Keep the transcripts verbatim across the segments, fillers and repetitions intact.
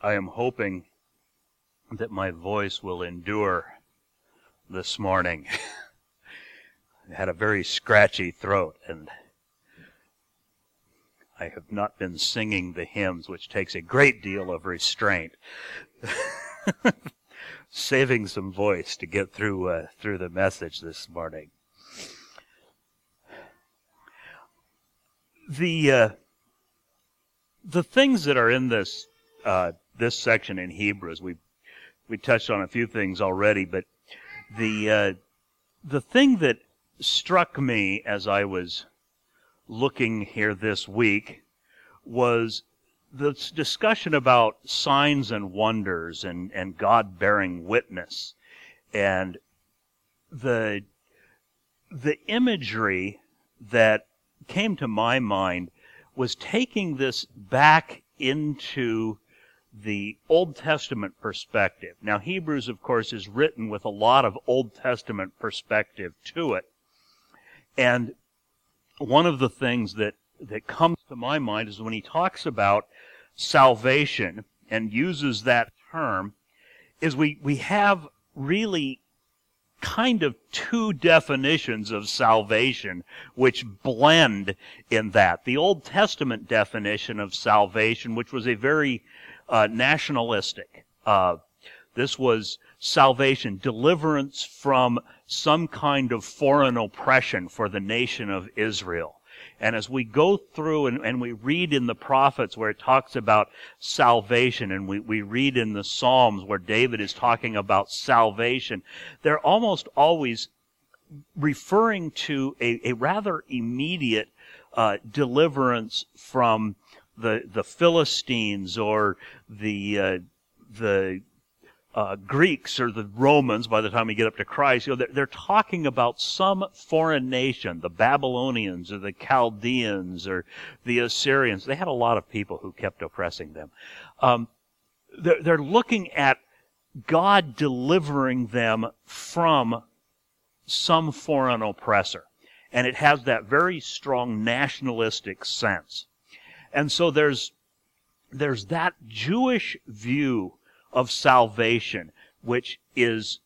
I am hoping that my voice will endure this morning. I had a very scratchy throat, and I have not been singing the hymns, which takes a great deal of restraint. Saving some voice to get through uh, through the message this morning. The uh, the things that are in this uh, this section in Hebrews, we we touched on a few things already, but the uh, the thing that struck me as I was looking here this week was the discussion about signs and wonders and, and God bearing witness. And the the imagery that came to my mind was taking this back into the Old Testament perspective. Now, Hebrews, of course, is written with a lot of Old Testament perspective to it. And one of the things that, that comes to my mind is when he talks about salvation and uses that term, is we, we have really kind of two definitions of salvation which blend in that. The Old Testament definition of salvation, which was a very uh, nationalistic. Uh, this was salvation, deliverance from some kind of foreign oppression for the nation of Israel. And as we go through and, and we read in the prophets where it talks about salvation, and we, we read in the Psalms where David is talking about salvation, they're almost always referring to a, a rather immediate uh, deliverance from the the Philistines or the uh, the Uh, Greeks or the Romans. By the time we get up to Christ, you know, they're, they're talking about some foreign nation, the Babylonians or the Chaldeans or the Assyrians. They had a lot of people who kept oppressing them. Um, they're, they're looking at God delivering them from some foreign oppressor. And it has that very strong nationalistic sense. And so there's there's that Jewish view of salvation, which is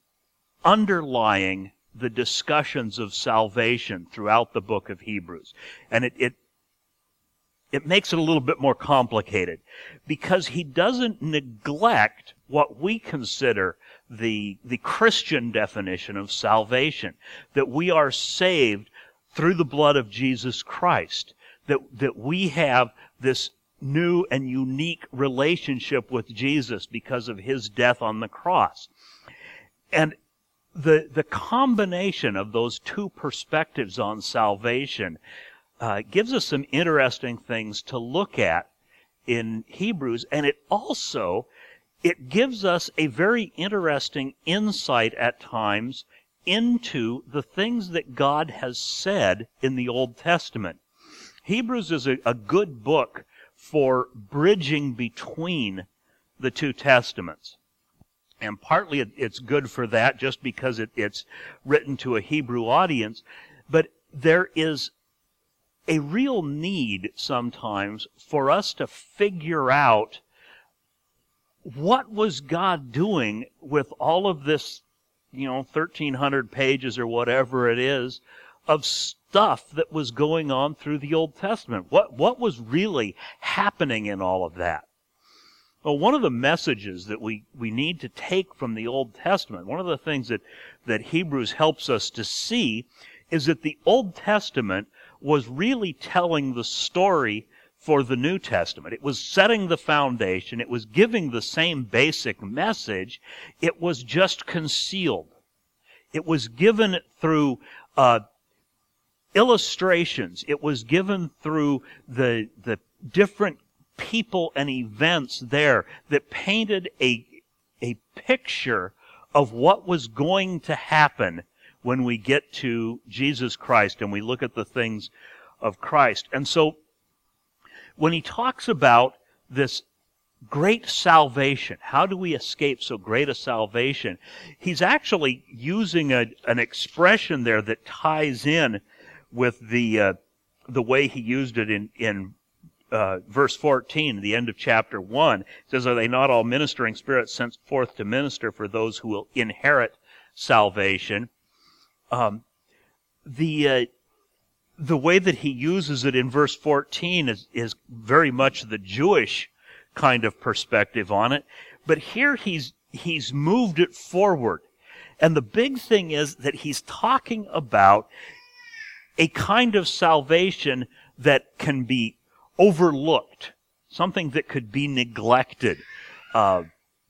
underlying the discussions of salvation throughout the book of Hebrews. And it, it, it makes it a little bit more complicated, because he doesn't neglect what we consider the, the Christian definition of salvation, that we are saved through the blood of Jesus Christ, that, that we have this new and unique relationship with Jesus because of his death on the cross. And the the combination of those two perspectives on salvation uh, gives us some interesting things to look at in Hebrews, and it also it gives us a very interesting insight at times into the things that God has said in the Old Testament. Hebrews is a, a good book for bridging between the two testaments. And partly it, it's good for that just because it, it's written to a Hebrew audience, but there is a real need sometimes for us to figure out what was God doing with all of this, you know, thirteen hundred pages or whatever it is, of stuff that was going on through the Old Testament. What what was really happening in all of that? Well, one of the messages that we, we need to take from the Old Testament, one of the things that, that Hebrews helps us to see, is that the Old Testament was really telling the story for the New Testament. It was setting the foundation. It was giving the same basic message. It was just concealed. It was given through uh, illustrations. It was given through the the different people and events there that painted a a picture of what was going to happen when we get to Jesus Christ and we look at the things of Christ. And so when he talks about this great salvation, how do we escape so great a salvation, he's actually using a, an expression there that ties in with the uh, the way he used it in, in uh, verse fourteen, the end of chapter one, it says, "Are they not all ministering spirits sent forth to minister for those who will inherit salvation?" Um, the uh, the way that he uses it in verse fourteen is, is very much the Jewish kind of perspective on it. But here he's he's moved it forward. And the big thing is that he's talking about a kind of salvation that can be overlooked, something that could be neglected, uh,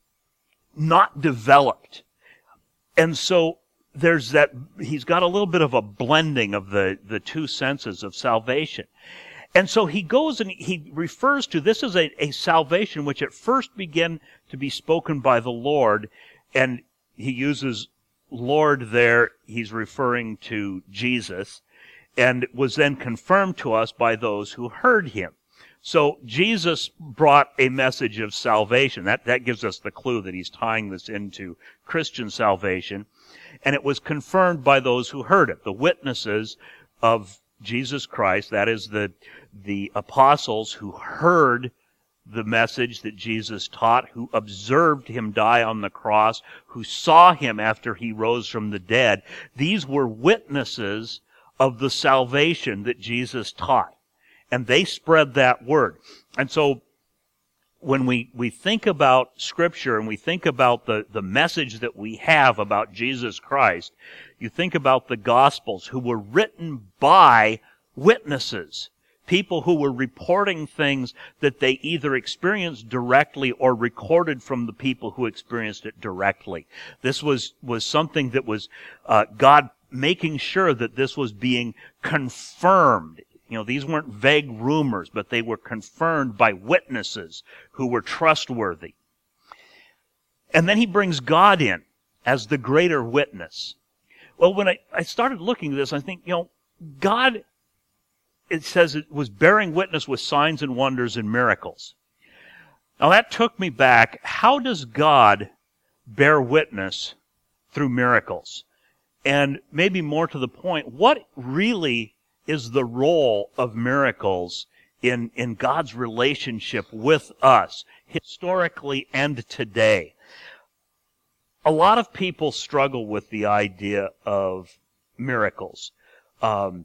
not developed. And so there's that, he's got a little bit of a blending of the, the two senses of salvation. And so he goes and he refers to this as a, a salvation which at first began to be spoken by the Lord, and he uses Lord there, he's referring to Jesus, and was then confirmed to us by those who heard him. So Jesus brought a message of salvation. That, that gives us the clue that he's tying this into Christian salvation. And it was confirmed by those who heard it, the witnesses of Jesus Christ, that is the, the apostles who heard the message that Jesus taught, who observed him die on the cross, who saw him after he rose from the dead. These were witnesses of the salvation that Jesus taught. And they spread that word. And so when we, we think about Scripture and we think about the, the message that we have about Jesus Christ, you think about the Gospels who were written by witnesses, people who were reporting things that they either experienced directly or recorded from the people who experienced it directly. This was, was something that was uh, God making sure that this was being confirmed. You know, these weren't vague rumors, but they were confirmed by witnesses who were trustworthy. And then he brings God in as the greater witness. Well, when I, I started looking at this, I think, you know, God, it says it was bearing witness with signs and wonders and miracles. Now that took me back. How does God bear witness through miracles? And maybe more to the point, what really is the role of miracles in, in God's relationship with us, historically and today? A lot of people struggle with the idea of miracles. Um,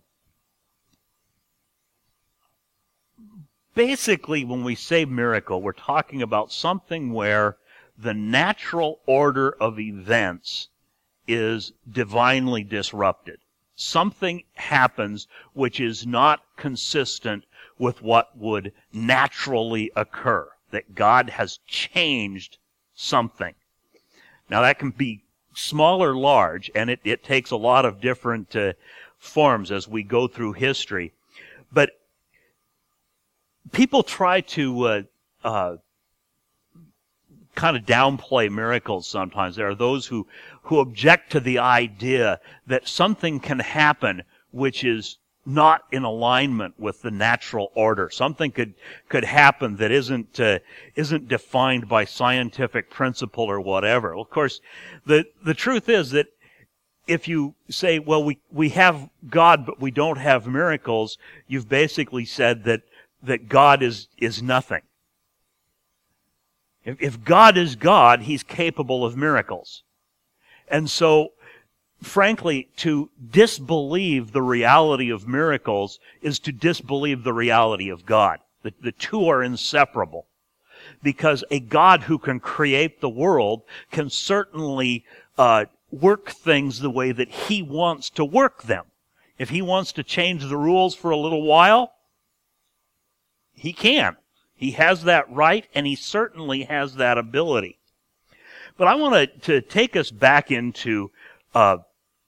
basically, when we say miracle, we're talking about something where the natural order of events is divinely disrupted. Something happens which is not consistent with what would naturally occur, that God has changed something. Now that can be small or large, and it, it takes a lot of different uh, forms as we go through history. But people try to uh, uh, kind of downplay miracles sometimes. There are those who, who object to the idea that something can happen which is not in alignment with the natural order. Something could, could happen that isn't, uh, isn't defined by scientific principle or whatever. Well, of course, the, the truth is that if you say, well, we, we have God, but we don't have miracles, you've basically said that, that God is, is nothing. If, if God is God, He's capable of miracles. And so, frankly, to disbelieve the reality of miracles is to disbelieve the reality of God. The, the two are inseparable. Because a God who can create the world can certainly uh, work things the way that He wants to work them. If He wants to change the rules for a little while, He can. He has that right, and He certainly has that ability. But I want to, to take us back into uh,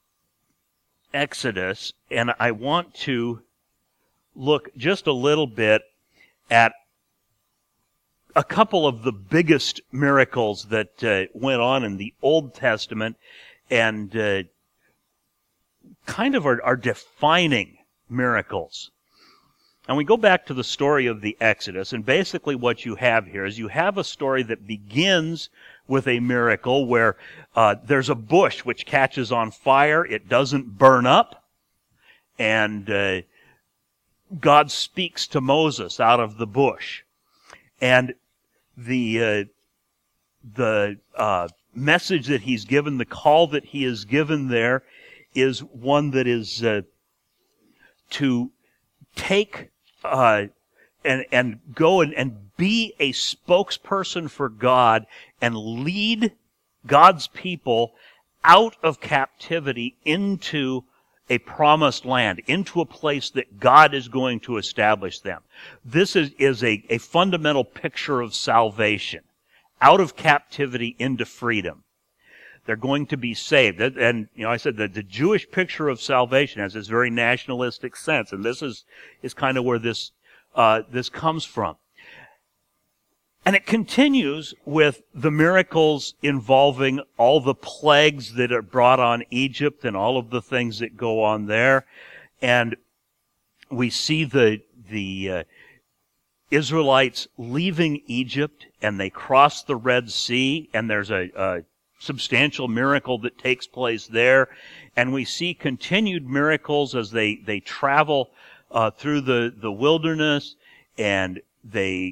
Exodus, and I want to look just a little bit at a couple of the biggest miracles that uh, went on in the Old Testament and uh, kind of are, are defining miracles. And we go back to the story of the Exodus, and basically what you have here is you have a story that begins with a miracle where uh, there's a bush which catches on fire, it doesn't burn up, and uh, God speaks to Moses out of the bush. And the uh, the uh, message that he's given, the call that he is given there, is one that is uh, to take uh, and and go and, and be a spokesperson for God and lead God's people out of captivity into a promised land, into a place that God is going to establish them. This is, is a, a fundamental picture of salvation. Out of captivity into freedom. They're going to be saved. And, you know, I said that the Jewish picture of salvation has this very nationalistic sense, and this is, is kind of where this, uh, this comes from. And it continues with the miracles involving all the plagues that are brought on Egypt and all of the things that go on there. And we see the, the, uh, Israelites leaving Egypt, and they cross the Red Sea, and there's a, a substantial miracle that takes place there. And we see continued miracles as they, they travel uh, through the, the wilderness, and they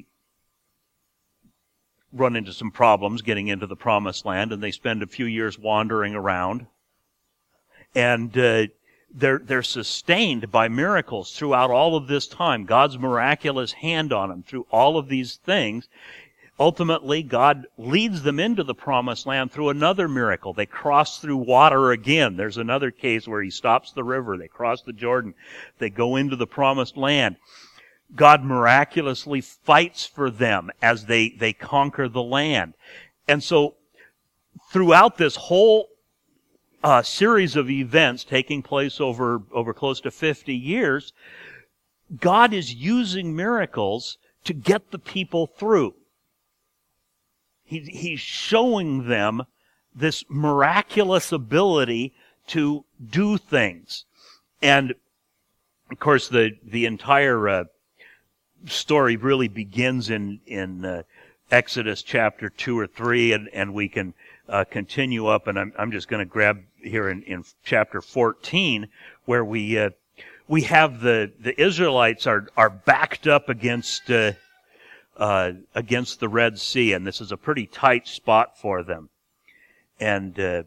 run into some problems getting into the Promised Land, and they spend a few years wandering around. And uh, They're, they're sustained by miracles throughout all of this time. God's miraculous hand on them through all of these things. Ultimately, God leads them into the Promised Land through another miracle. They cross through water again. There's another case where he stops the river. They cross the Jordan. They go into the Promised Land. God miraculously fights for them as they, they conquer the land. And so, throughout this whole Uh, series of events taking place over, over close to fifty years, God is using miracles to get the people through. He, he's showing them this miraculous ability to do things. And, of course, the, the entire uh, story really begins in, in uh, Exodus chapter two or three, and, and we can uh, continue up, and I'm, I'm just going to grab here in, in chapter fourteen, where we uh, we have the, the Israelites are are backed up against uh, uh, against the Red Sea, and this is a pretty tight spot for them. And uh,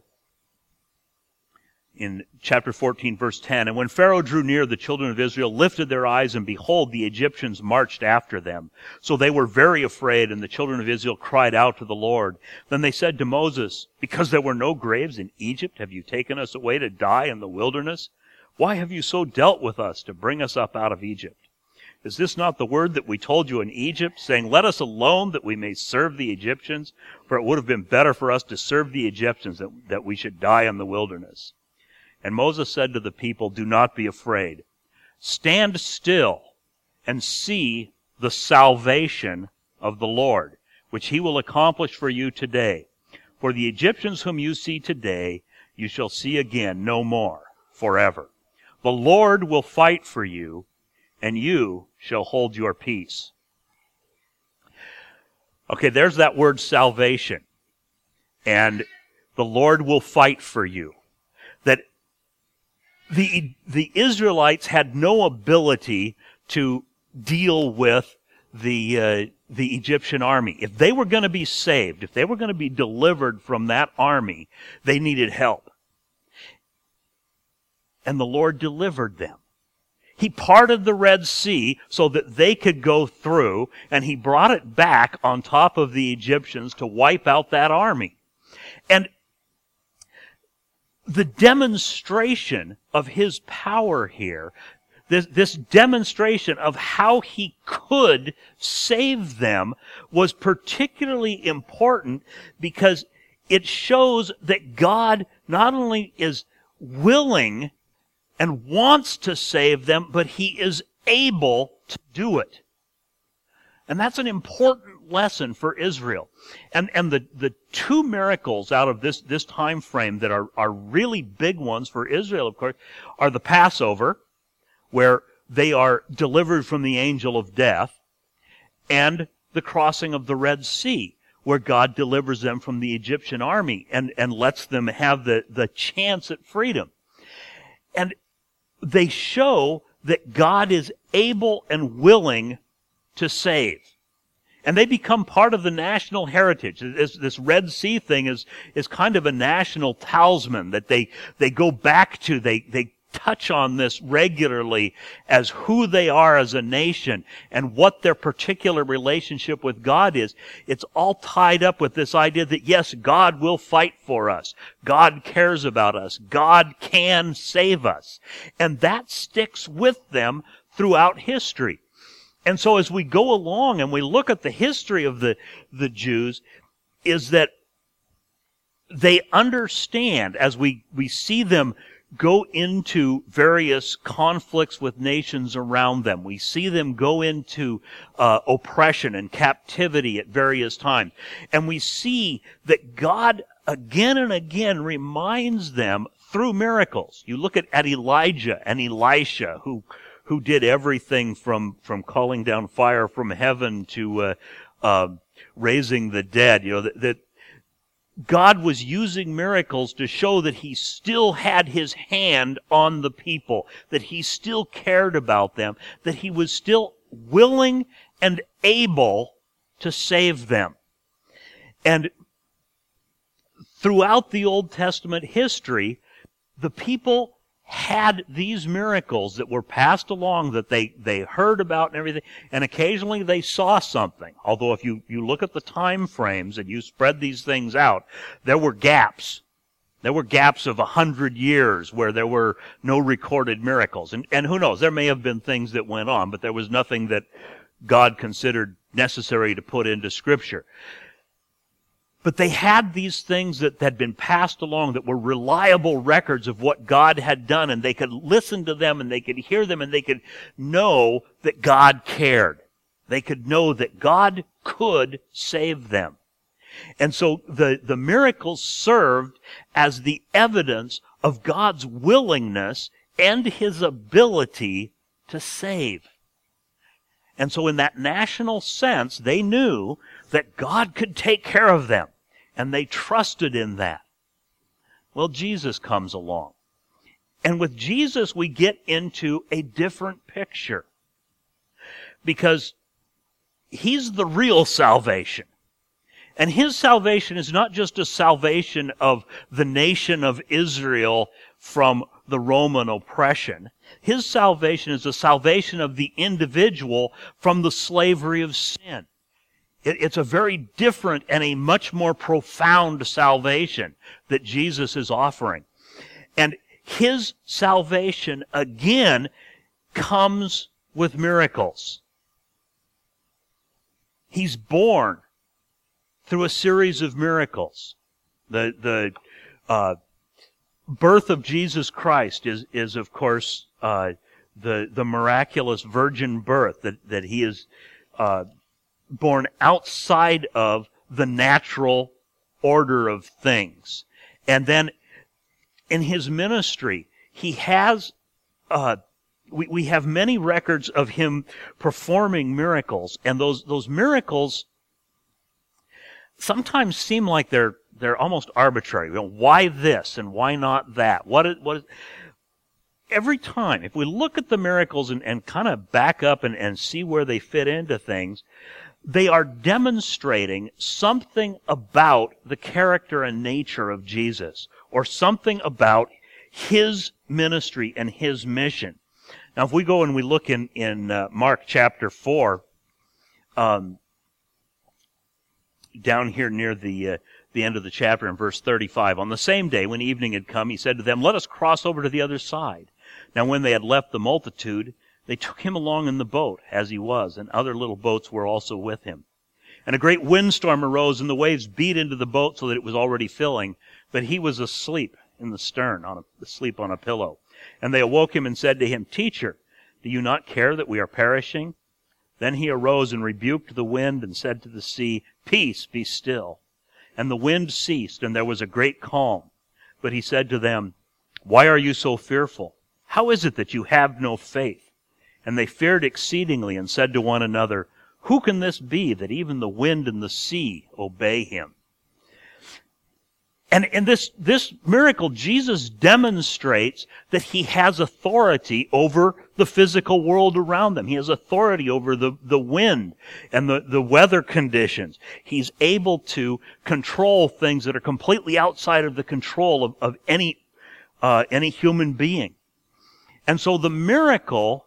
in chapter fourteen, verse ten, and when Pharaoh drew near, the children of Israel lifted their eyes, and behold, the Egyptians marched after them. So they were very afraid, and the children of Israel cried out to the Lord. Then they said to Moses, because there were no graves in Egypt, have you taken us away to die in the wilderness? Why have you so dealt with us to bring us up out of Egypt? Is this not the word that we told you in Egypt, saying, let us alone that we may serve the Egyptians? For it would have been better for us to serve the Egyptians than that we should die in the wilderness. And Moses said to the people, do not be afraid. Stand still and see the salvation of the Lord, which he will accomplish for you today. For the Egyptians whom you see today, you shall see again no more forever. The Lord will fight for you, and you shall hold your peace. Okay, there's that word salvation. And the Lord will fight for you. That The, the Israelites had no ability to deal with the, uh, the Egyptian army. If they were going to be saved, if they were going to be delivered from that army, they needed help. And the Lord delivered them. He parted the Red Sea so that they could go through, and he brought it back on top of the Egyptians to wipe out that army. And the demonstration of his power here, this, this demonstration of how he could save them, was particularly important because it shows that God not only is willing and wants to save them, but he is able to do it. And that's an important lesson for Israel. And and the, the two miracles out of this, this time frame that are, are really big ones for Israel, of course, are the Passover, where they are delivered from the angel of death, and the crossing of the Red Sea, where God delivers them from the Egyptian army and, and lets them have the, the chance at freedom. And they show that God is able and willing to save. And they become part of the national heritage. This, this Red Sea thing is, is kind of a national talisman that they, they go back to. They, they touch on this regularly as who they are as a nation and what their particular relationship with God is. It's all tied up with this idea that, yes, God will fight for us. God cares about us. God can save us. And that sticks with them throughout history. And so as we go along and we look at the history of the, the Jews, is that they understand, as we, we see them go into various conflicts with nations around them. We see them go into uh, oppression and captivity at various times. And we see that God again and again reminds them through miracles. You look at, at Elijah and Elisha, who who did everything from, from calling down fire from heaven to uh, uh, raising the dead. You know, that, that God was using miracles to show that He still had His hand on the people, that He still cared about them, that He was still willing and able to save them. And throughout the Old Testament history, the people had these miracles that were passed along, that they, they heard about and everything, and occasionally they saw something. Although if you, you look at the time frames and you spread these things out, there were gaps. There were gaps of a hundred years where there were no recorded miracles. And, and who knows, there may have been things that went on, but there was nothing that God considered necessary to put into Scripture. But they had these things that had been passed along that were reliable records of what God had done, and they could listen to them and they could hear them and they could know that God cared. They could know that God could save them. And so the, the miracles served as the evidence of God's willingness and His ability to save. And so in that national sense, they knew that God could take care of them, and they trusted in that. Well, Jesus comes along. And with Jesus, we get into a different picture, because He's the real salvation. And His salvation is not just a salvation of the nation of Israel from the Roman oppression. His salvation is a salvation of the individual from the slavery of sin. It's a very different and a much more profound salvation that Jesus is offering. And His salvation, again, comes with miracles. He's born through a series of miracles. The, the uh, birth of Jesus Christ is, is of course, uh, the, the miraculous virgin birth that, that He is uh, born outside of the natural order of things. And then in His ministry, He has, uh, we, we have many records of Him performing miracles, and those, those miracles sometimes seem like they're, they're almost arbitrary. You know, why this and why not that? What is, what is, every time, if we look at the miracles and, and kind of back up and, and see where they fit into things, they are demonstrating something about the character and nature of Jesus, or something about His ministry and His mission. Now, if we go and we look in, in uh, Mark chapter four, um, down here near the uh, the end of the chapter in verse thirty-five, on the same day when evening had come, He said to them, "Let us cross over to the other side." Now when they had left the multitude, they took Him along in the boat as He was, and other little boats were also with Him. And a great windstorm arose, and the waves beat into the boat so that it was already filling, but He was asleep in the stern, on a, asleep on a pillow. And they awoke Him and said to Him, "Teacher, do you not care that we are perishing?" Then He arose and rebuked the wind and said to the sea, "Peace, be still." And the wind ceased, and there was a great calm. But He said to them, "Why are you so fearful? How is it that you have no faith?" And they feared exceedingly and said to one another, "Who can this be that even the wind and the sea obey Him?" And in this, this miracle, Jesus demonstrates that he has authority over the physical world around them. He has authority over the, the wind and the, the weather conditions. He's able to control things that are completely outside of the control of, of any, uh, any human being. And so the miracle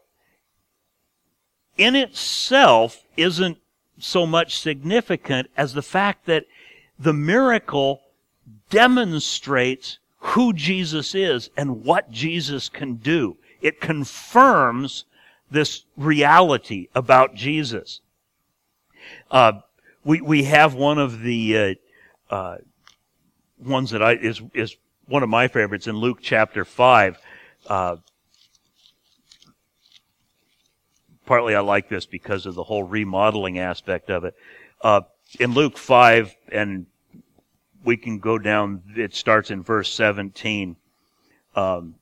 in itself isn't so much significant as the fact that the miracle demonstrates who Jesus is and what Jesus can do. It confirms this reality about Jesus. Uh, we we have one of the uh, uh, ones that I is is one of my favorites in Luke chapter five. Uh, partly I like this because of the whole remodeling aspect of it. Uh, in Luke five, and we can go down, it starts in verse seventeen. Um,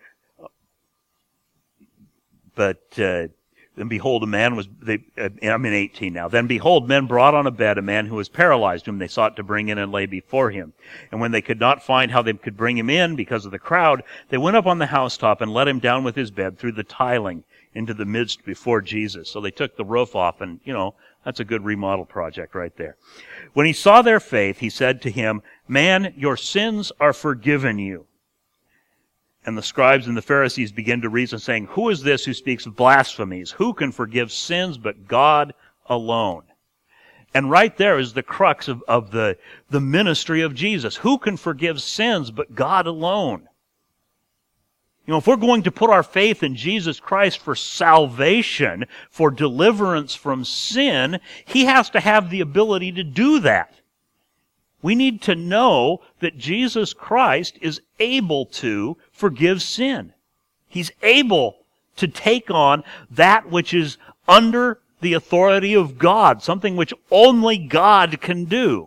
but, uh, then behold, a man was, they, uh, I'm in eighteen now. Then behold, men brought on a bed a man who was paralyzed, whom they sought to bring in and lay before him. And when they could not find how they could bring him in because of the crowd, they went up on the housetop and let him down with his bed through the tiling into the midst before Jesus. So they took the roof off, and, you know, that's a good remodel project right there. When he saw their faith, he said to him, "Man, your sins are forgiven you." And the scribes and the Pharisees began to reason, saying, "Who is this who speaks blasphemies? Who can forgive sins but God alone?" And right there is the crux of, of the, the ministry of Jesus. Who can forgive sins but God alone? You know, if we're going to put our faith in Jesus Christ for salvation, for deliverance from sin, he has to have the ability to do that. We need to know that Jesus Christ is able to forgive sin. He's able to take on that which is under the authority of God, something which only God can do.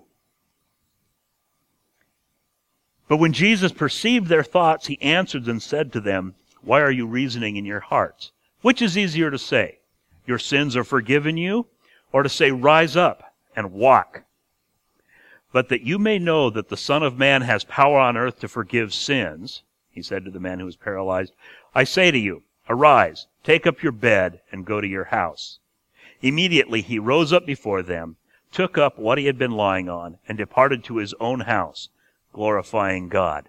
But when Jesus perceived their thoughts, he answered and said to them, "Why are you reasoning in your hearts? Which is easier to say, 'Your sins are forgiven you,' or to say, 'Rise up and walk'? But that you may know that the Son of Man has power on earth to forgive sins," he said to the man who was paralyzed, "I say to you, arise, take up your bed, and go to your house." Immediately he rose up before them, took up what he had been lying on, and departed to his own house, glorifying God.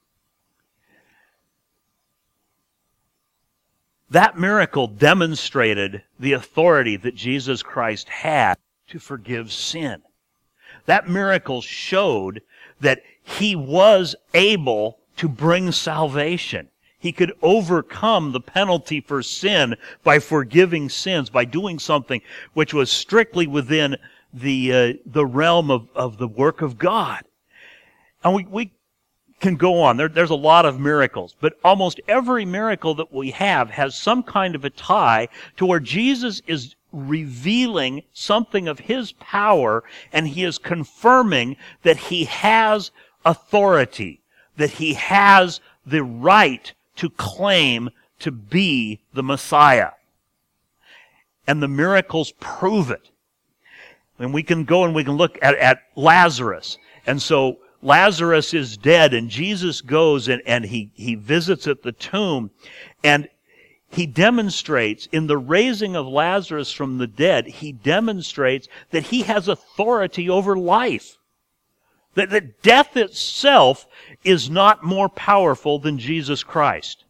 That miracle demonstrated the authority that Jesus Christ had to forgive sin. That miracle showed that he was able to bring salvation. He could overcome the penalty for sin by forgiving sins, by doing something which was strictly within the uh, the realm of, of the work of God. And we, we can go on. There, there's a lot of miracles, but almost every miracle that we have has some kind of a tie to where Jesus is revealing something of his power, and he is confirming that he has authority, that he has the right to claim to be the Messiah. And the miracles prove it. And we can go and we can look at, at Lazarus. And so Lazarus is dead, and Jesus goes and, and he, he visits at the tomb, and he demonstrates, in the raising of Lazarus from the dead, he demonstrates that he has authority over life. That, that death itself is not more powerful than Jesus Christ.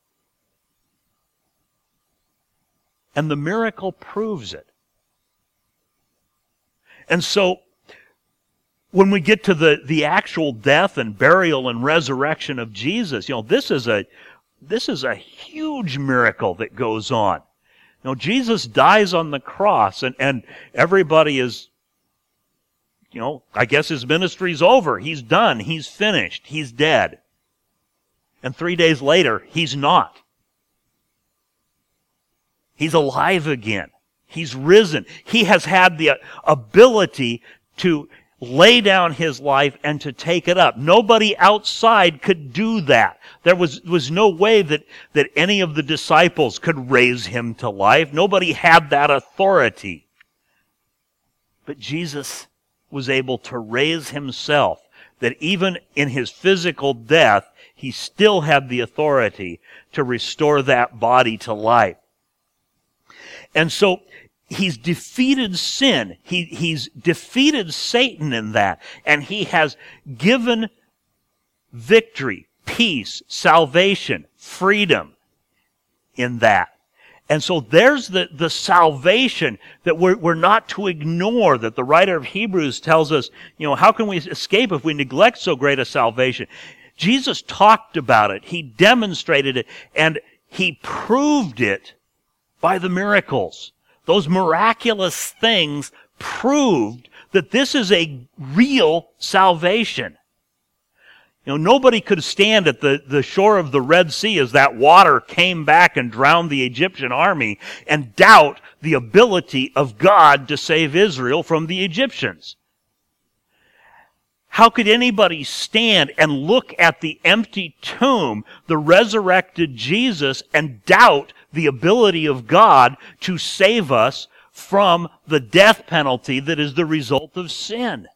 And the miracle proves it. And so, when we get to the, the actual death and burial and resurrection of Jesus, you know, this is a this is a huge miracle that goes on. You know, Jesus dies on the cross, and, and everybody is, you know, I guess his ministry's over. He's done. He's finished. He's dead. And three days later, he's not. He's alive again. He's risen. He has had the ability to lay down his life and to take it up. Nobody outside could do that. There was, was no way that, that any of the disciples could raise him to life. Nobody had that authority. But Jesus was able to raise himself. that even in his physical death, he still had the authority to restore that body to life. And so he's defeated sin. He, he's defeated Satan in that. And he has given victory, peace, salvation, freedom in that. And so there's the, the salvation that we're, we're not to ignore, that the writer of Hebrews tells us, you know, how can we escape if we neglect so great a salvation? Jesus talked about it. He demonstrated it, and he proved it by the miracles. Those miraculous things proved that this is a real salvation. You know, nobody could stand at the, the shore of the Red Sea as that water came back and drowned the Egyptian army and doubt the ability of God to save Israel from the Egyptians. How could anybody stand and look at the empty tomb, the resurrected Jesus, and doubt the ability of God to save us from the death penalty that is the result of sin?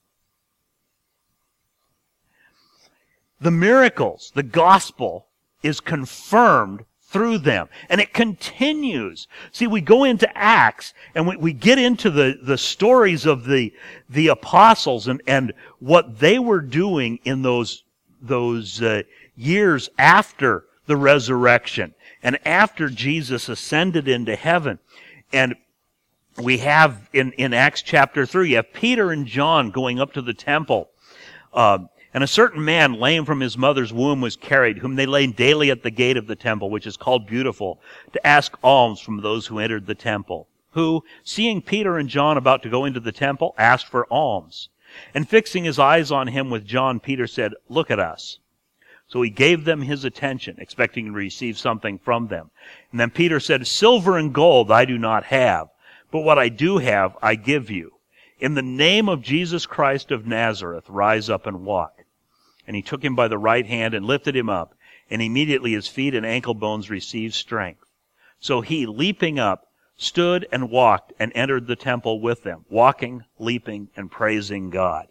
The miracles, the gospel, is confirmed through them. And it continues. See, we go into Acts, and we, we get into the, the stories of the, the apostles and, and what they were doing in those, those uh, years after the resurrection and after Jesus ascended into heaven. And we have, in, in Acts chapter three, you have Peter and John going up to the temple. Uh, And a certain man, lame from his mother's womb, was carried, whom they laid daily at the gate of the temple, which is called Beautiful, to ask alms from those who entered the temple, who, seeing Peter and John about to go into the temple, asked for alms. And fixing his eyes on him with John, Peter said, "Look at us." So he gave them his attention, expecting to receive something from them. And then Peter said, "Silver and gold I do not have, but what I do have I give you. In the name of Jesus Christ of Nazareth, rise up and walk." And he took him by the right hand and lifted him up, and immediately his feet and ankle bones received strength. So he, leaping up, stood and walked and entered the temple with them, walking, leaping, and praising God.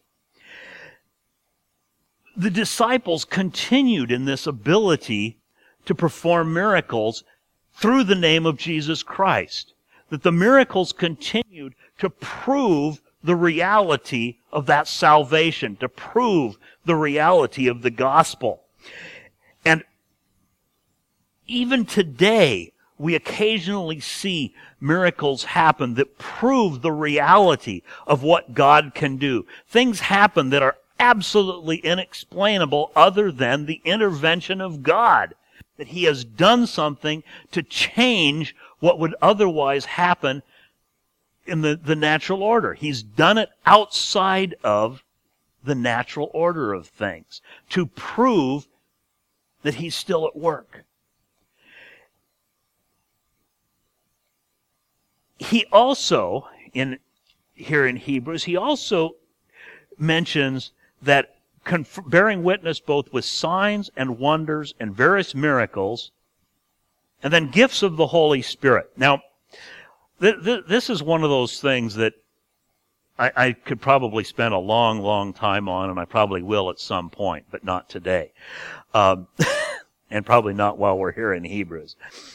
The disciples continued in this ability to perform miracles through the name of Jesus Christ. That the miracles continued to prove the reality of that salvation, to prove the reality of the gospel. And even today, we occasionally see miracles happen that prove the reality of what God can do. Things happen that are absolutely inexplainable other than the intervention of God. That He has done something to change what would otherwise happen in the, the natural order. He's done it outside of the natural order of things to prove that He's still at work. He also, in here in Hebrews, he also mentions that conf- bearing witness both with signs and wonders and various miracles, and then gifts of the Holy Spirit. Now, th- th- this is one of those things that I-, I could probably spend a long, long time on, and I probably will at some point, but not today. Um, and probably not while we're here in Hebrews.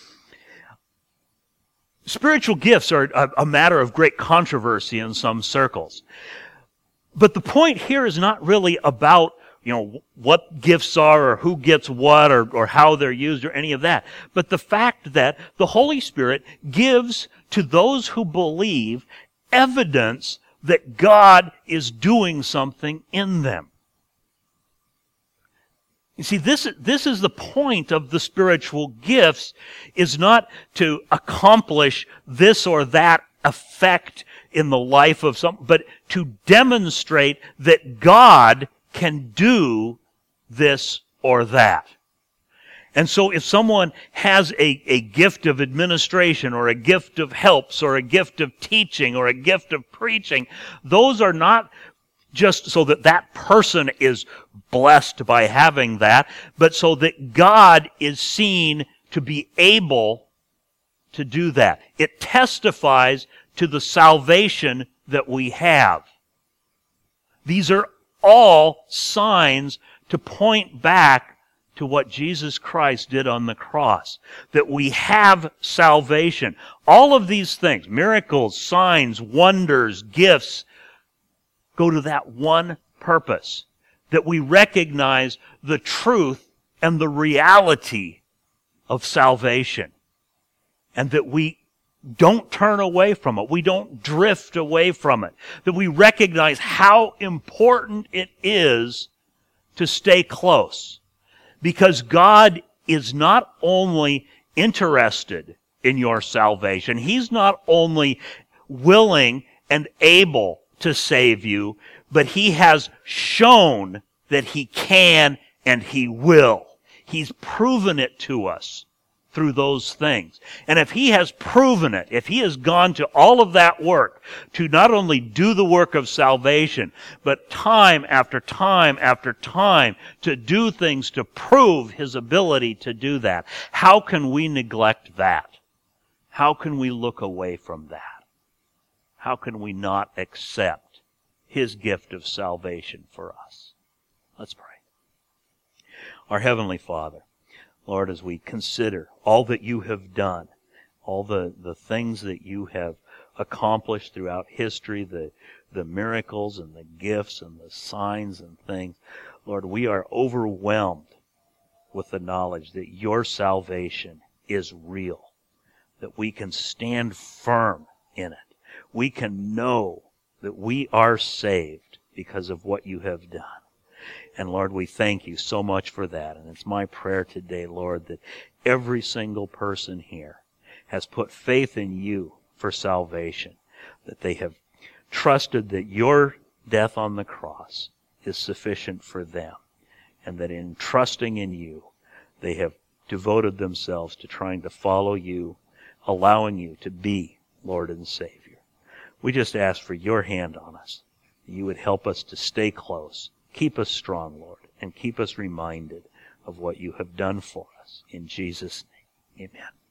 Spiritual gifts are a, a matter of great controversy in some circles. But the point here is not really about, you know, what gifts are or who gets what or, or how they're used or any of that. But the fact that the Holy Spirit gives to those who believe evidence that God is doing something in them. You see, this, this is the point of the spiritual gifts, is not to accomplish this or that effect in the life of some, but to demonstrate that God can do this or that. And so if someone has a, a gift of administration or a gift of helps or a gift of teaching or a gift of preaching, those are not just so that that person is blessed by having that, but so that God is seen to be able to do that. It testifies to the salvation that we have. These are all signs to point back to what Jesus Christ did on the cross. That we have salvation. All of these things, miracles, signs, wonders, gifts, go to that one purpose. That we recognize the truth and the reality of salvation. And that we don't turn away from it. We don't drift away from it. That we recognize how important it is to stay close. Because God is not only interested in your salvation, He's not only willing and able to save you, but He has shown that He can and He will. He's proven it to us through those things. And if He has proven it, if He has gone to all of that work to not only do the work of salvation, but time after time after time to do things to prove His ability to do that, how can we neglect that? How can we look away from that? How can we not accept His gift of salvation for us? Let's pray. Our Heavenly Father, Lord, as we consider all that You have done, all the, the things that You have accomplished throughout history, the, the miracles and the gifts and the signs and things, Lord, we are overwhelmed with the knowledge that Your salvation is real, that we can stand firm in it. We can know that we are saved because of what You have done. And Lord, we thank You so much for that. And it's my prayer today, Lord, that every single person here has put faith in You for salvation, that they have trusted that Your death on the cross is sufficient for them, and that in trusting in You, they have devoted themselves to trying to follow You, allowing You to be Lord and Savior. We just ask for Your hand on us, that You would help us to stay close. Keep us strong, Lord, and keep us reminded of what You have done for us. In Jesus' name, amen.